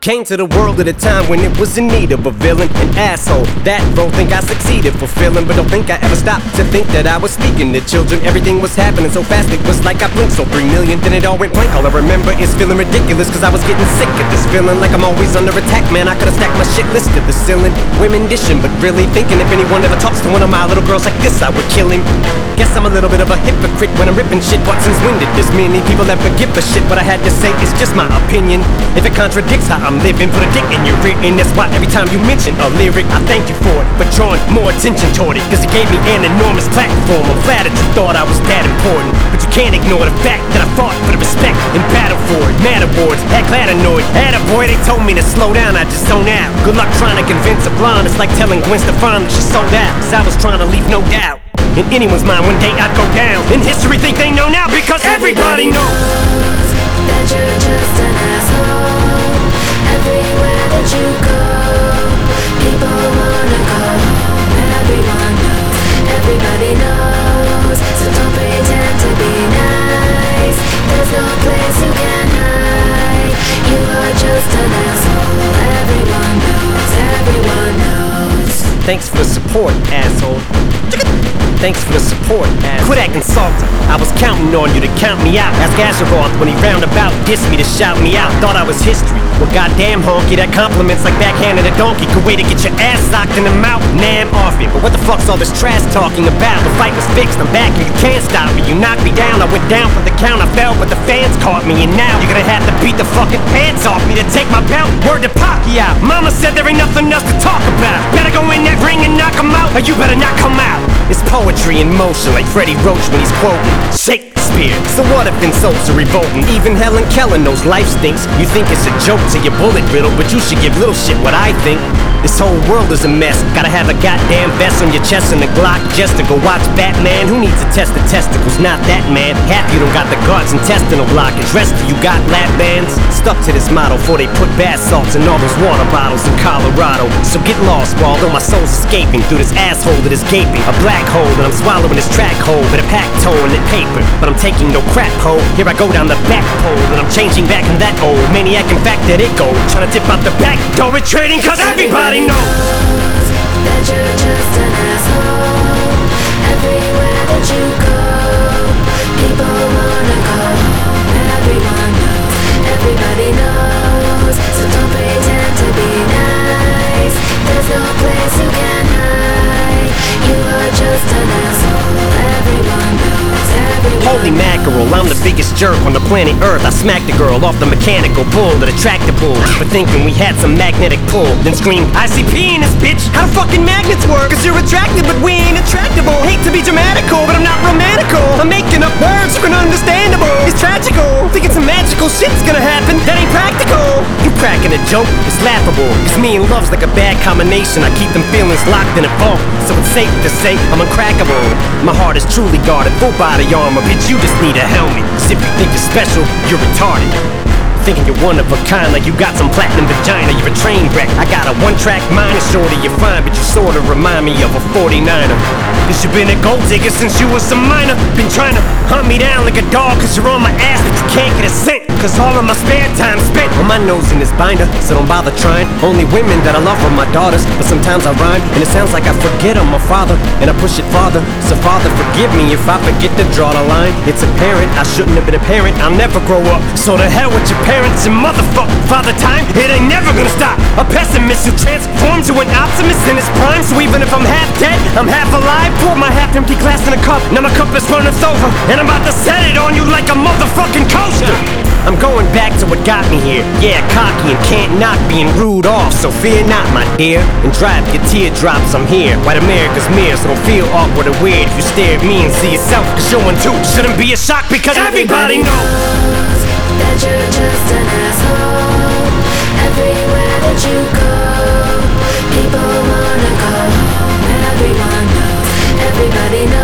Came to the world at a time when it was in need of a villain, an asshole. That role think I succeeded fulfilling, but don't think I ever stopped to think that I was speaking to children. Everything was happening so fast, it was like I blinked. So 3 million, then it all went blank. All I remember is feeling ridiculous, cause I was getting sick of this feeling like I'm always under attack. Man, I could've stacked my shit list to the ceiling. Women dishing, but really thinking if anyone ever talks to one of my little girls like this, I would kill him. Guess I'm a little bit of a hypocrite when I'm ripping shit, but since when did this many people ever give a shit? What I had to say is just my opinion. If it contradicts how I'm living, put a dick in your ear, and that's why every time you mention a lyric, I thank you for it, but drawing more attention toward it, cause it gave me an enormous platform. I'm flattered you thought I was that important, but you can't ignore the fact that I fought for the respect and battle for it. Mad awards, heck glad annoyed. Attaboy, they told me to slow down, I just zone out. Good luck trying to convince a blonde, it's like telling Gwen Stefani that she sold out, cause I was trying to leave no doubt in anyone's mind one day I'd go down. In history think they know now because everybody knows that you're just an asshole. Everywhere that you go, people wanna go. Everyone knows, everybody knows. So don't pretend to be nice. There's no place you can hide. You are just an asshole. Everyone knows, everyone knows. Thanks for the support, asshole. Thanks for the support, asshole. Quit acting salty. I was counting on you to count me out. Ask Azeroth when he roundabout dissed me to shout me out. Thought I was history. Well, goddamn honky, that compliments like backhanded a donkey. Good way to get your ass socked in the mouth. Nah, I'm off it. But what the fuck's all this trash talking about? The fight was fixed, I'm back and you can't stop me. You knocked me down, I went down for the count. I fell, but the fans caught me. And now you're gonna have to beat the fucking pants off me to take my belt. Word to Pacquiao. Mama said there ain't nothing else to talk about. Better go in that ring and knock him out, or you better not come out. It's poetry in motion, like Freddie Roach when he's quoting Shakespeare. So what if insults are revolting? Even Helen Keller knows life stinks. You think it's a joke to your bullet riddle, but you should give little shit what I think. This whole world is a mess. Gotta have a goddamn vest on your chest and a Glock just to go watch Batman. Who needs to test the testicles? Not that man. Half you don't got the guards intestinal blockage. Rest of you got lap bands. Stuck to this motto before they put bath salts in all those water bottles in Colorado. So get lost, while although my soul's escaping through this asshole that is gaping. A black hole that I'm swallowing this track hole with a pack toe in the paper. But I'm taking no crap hole. Here I go down the back pole, and I'm changing back from that old maniac. In fact, that it go. Trying to dip out the back door, retreating, cause everybody knows that you're just an asshole. Everywhere that you go, people wanna go. Everyone knows, everybody knows. So don't pretend to be nice. There's no place you can hide. You are just an asshole. Everyone knows, everyone Holy mackerel, I'm the biggest jerk on the planet Earth. I smacked a girl off the mechanical bull that attracted bull for thinking we had some magnetic pull. Then screamed, ICP in this bitch. How do fucking magnets work? Cause you're attracted but we ain't attractable. Hate to be dramatical, but I'm not romantical. I'm making up words so understandable. It's tragical, thinking some magical shit's gonna happen. That ain't practical. You cracking a joke, it's laughable. Cause me and love's like a bad combination. I keep them feelings locked in a vault, so it's safe to say I'm uncrackable. My heart is truly guarded, full body armor. Bitch, you just need a helmet. Cause if you think you're special, you're retarded. Thinking you're one of a kind, like you got some platinum vagina. You're a train wreck. I got a one-track mind, and shorty you're fine, but you sorta remind me of a 49er. Cause you been a gold digger since you was a minor. Been trying to hunt me down like a dog, cause you're on my ass, but you can't get a cent. Cause all of my spare time spent on my nose in this binder, so don't bother trying. Only women that I love are my daughters, but sometimes I rhyme, and it sounds like I forget I'm a father, and I push it farther. So Father, forgive me if I forget to draw the line. It's apparent I shouldn't have been a parent. I'll never grow up, so to hell with your parents and motherfuck Father Time. It ain't never gonna stop. A pessimist who transforms to an optimist in his prime. So even if I'm half dead, I'm half alive. Pour my half-empty glass in a cup, now my cup is running over, and I'm about to set it on you like a motherfucking coaster. I'm going back to what got me here. Yeah, cocky and can't knock being rude off. So fear not, my dear, and drive your teardrops. I'm here, white America's mirror, so don't feel awkward or weird if you stare at me and see yourself. Cause your one too shouldn't be a shock, because everybody knows that you're just an asshole. Everywhere that you go, people wanna go. Everyone knows, everybody knows.